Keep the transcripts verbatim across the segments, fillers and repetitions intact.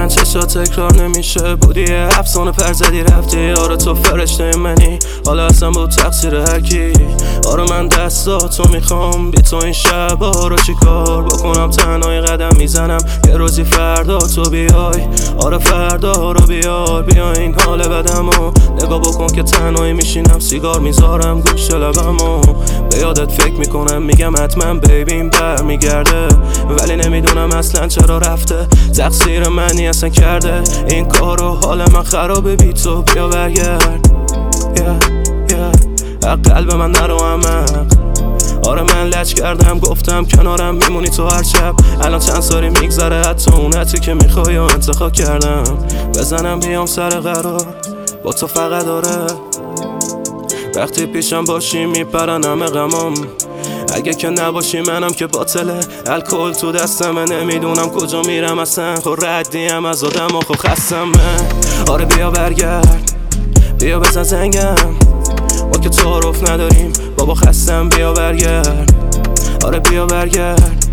من چشات تکرار نمیشه، بودی افسانه پر زدی رفتی. آره تو فرشته منی، حالا اصلا بود تقصیر هرکی. آره من دستاتو میخوام، بی تو این شبا رو چیکار بکنم. تنهایی قدم میزنم، یه روزی فردا تو بیای. آره فردا رو بیار، بیا این حال بدمو نگاه بکن که تنهایی میشینم، سیگار میذارم گوش لبمو. به یادت فکر میکنم، میگم حتما بیبیم بر میگرده، ولی نمیدونم اصلا چرا رفته. تقصیر منی اصلا کرده این کارو، حال من خرابه بی تو. بیا برگرد yeah, yeah. قلب من نرو عمق. آره من لج کردم، گفتم کنارم میمونی تو هر شب. الان چند سالی میگذره، حتی اون حتی که میخوای انتخاب کردم. بزنم بیام سر قرار با تو فقط. آره وقتی پیشم باشی میپرن همه غمام، اگه که نباشی منم که باطله. الکل تو دستمه، نمیدونم کجا میرم اصلا. خب ردیم از آدم و خب خستمه. آره بیا برگرد، بیا بزن زنگم، ما که تعارف نداریم بابا خستم. بیا برگرد، آره بیا برگرد.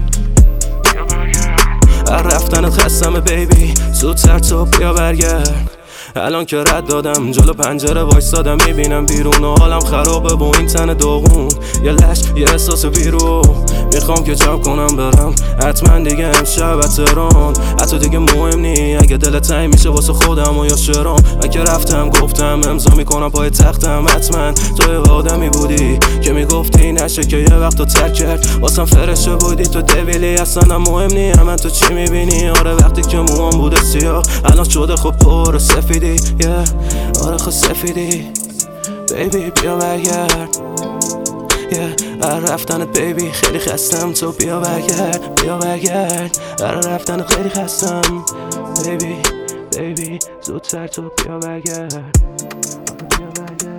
هر رفتنت خستمه بیبی، زودتر تو بیا برگرد. الان که رد دادم جلو پنجره وایستادم، میبینم بیرون و حالم خرابه با این تن داغون. یه لش یه احساس بیرو، میخوام که جمع کنم برم حتما دیگه امشب تهران. حتی دیگه مهم نی اگه دلت تنگ میشه واسه خودم و یا شرام. اگه رفتم گفتم امضا میکنم پای تختم، حتما تو آدمی بودی که میگفتی نشه که یه وقت تو ترک کرد. واسم فرشه بودی تو دویلی، اصلا مهم نی من تو چی میبینی. آره وقتی که موام بوده سیاه، الان شده خب پر سفید. Yeah, آره خود سفیدی بیبی بیا برگرد. yeah, هر رفتنت بیبی خیلی خستم، تو بیا برگرد بیا برگرد. هر رفتنت خیلی خستم بیبی بیبی، زودتر تو بیا برگرد. بیا برگرد.